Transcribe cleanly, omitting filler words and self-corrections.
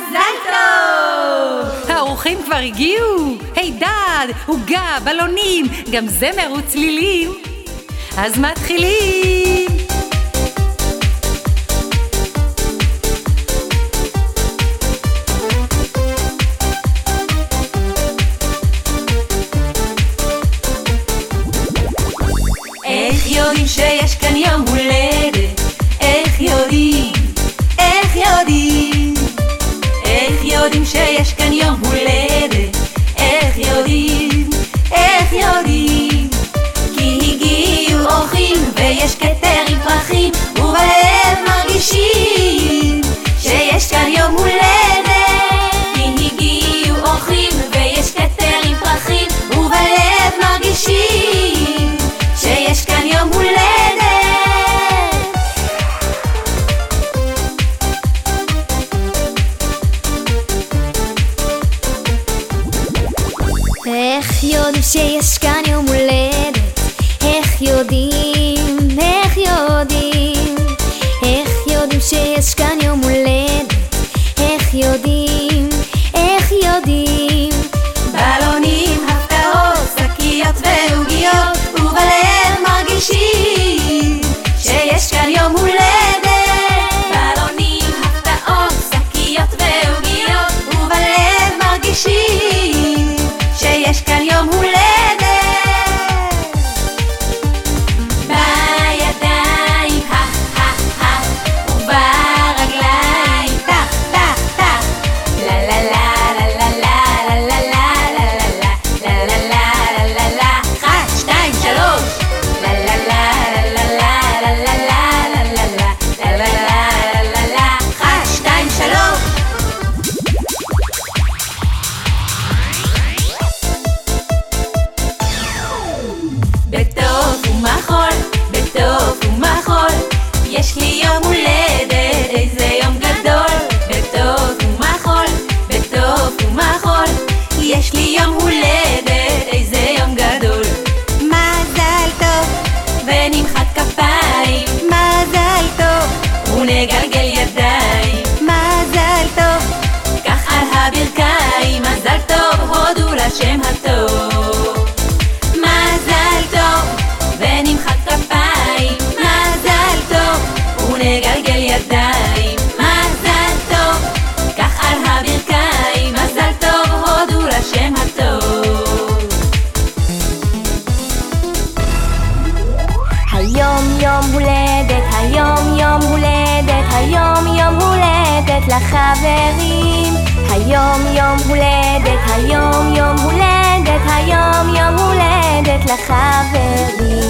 מזל טוב! האורחים כבר הגיעו! הידד, עוגה, בלונים, גם זמר וצלילים. אז מתחילים! איך יודעים שיש כאן יום הולדת? איך יודעים? איך יודעים? איך יודעים שיש כאן יום הולדת? איך יודעים? איך יודעים? כי הגיעו אורחים ויש כתר עם פרחים, ובלב מרגישים שיש כאן יום הולדת. כי הגיעו אורחים ויש כתר עם פרחים, ובלב מרגישים שיש כאן יום הולדת. איך יודעים שיש כאן יום הולדת? איך יודעים? איך יודעים? איך יודעים שיש כאן יום הולדת? איך יודעים? איך יודעים? בלונים, הפתעות, שקיות ועוגיות, ובלב מרגישים שיש כאן יום הולדת. בלונים, הפתעות, שקיות ועוגיות, ובלב מרגישים שיש כאן יום הולדת. בידיים, וברגליים, לה לה לה לה לה לה לה לה לה לה לה לה לה. 1, 2, 3. לה לה לה לה לה לה לה לה לה לה לה לה לה. 1, 2, 3. בטוב ומחול, בטוב ומחול, יש לי יום הולדת, איזה יום גדול. בטוב ומחול, בטוב ומחול, יש לי יום הולדת, איזה יום גדול. מזל טוב ונמחא כפיים, מזל טוב ונגלגל ידיים, מזל טוב כך על הברכיים, מזל טוב הודו לשם הטוב. מזל טוב ונמחא כפיים, מזל טוב ונגלגל ידיים, מזל טוב כך על הברכיים, מזל טוב הודו לשם הטוב. היום יום הולדת, היום יום הולדת, היום יום הולדת לחברים. היום יום הולדת, היום יום הולדת, היום יום הולדת לחברים.